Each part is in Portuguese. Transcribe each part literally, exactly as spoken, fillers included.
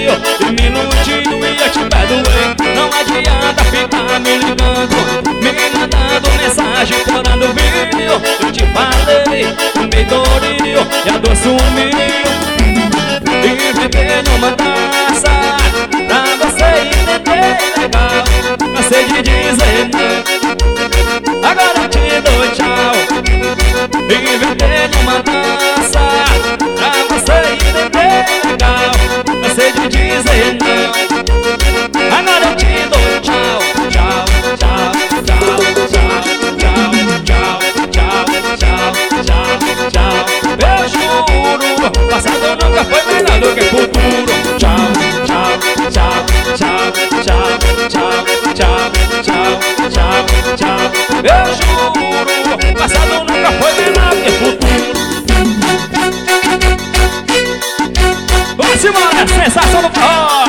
e me iludiu e eu te perdoei. Não adianta ficar me ligando, me mandando mensagem, implorando vídeo. Eu te falei, tomei dorio e a dor sumiu. Inventei numa taça pra você entender legal. Cansei de dizer não, agora eu te dou tchau. Inventei numa taça pra você entender legal. Cansei de dizer não, agora eu te dou tchau. Tchau, tchau, tchau, tchau, tchau, tchau, tchau, tchau, tchau. Eu juro, passado nunca foi melhor do que futuro. Tchau, tchau, tchau, tchau, tchau, tchau, tchau, tchau, tchau, tchau. Eu juro, passado nunca foi melhor do que futuro. Vamos embora, sensação do forró.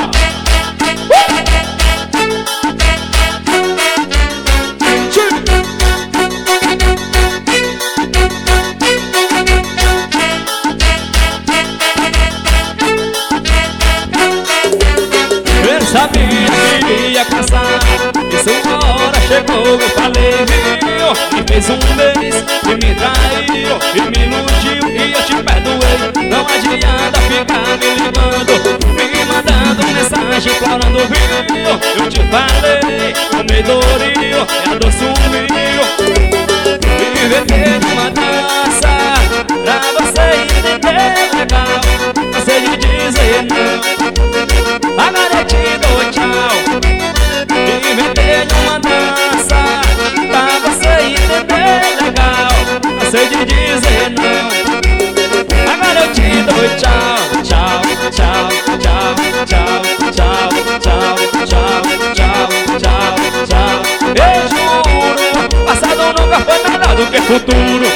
Sabia que ia casar, e sua hora chegou, eu falei, viu? E fez um mês, e me traiu, e me iludiu, e eu te perdoei. Não adianta ficar me ligando, me mandando mensagem, implorando vídeo. Eu te falei, tomei dorio, e a dor sumiu. Inventei numa dança, pra você entender legal. Cansei de dizer não, agora eu te dou tchau. Inventei uma dança pra você entender legal. Cansei de dizer não, agora eu te dou tchau. Tchau, tchau, tchau, tchau, tchau, tchau, tchau, tchau, tchau, tchau. Eu juro, passado nunca foi melhor do que futuro.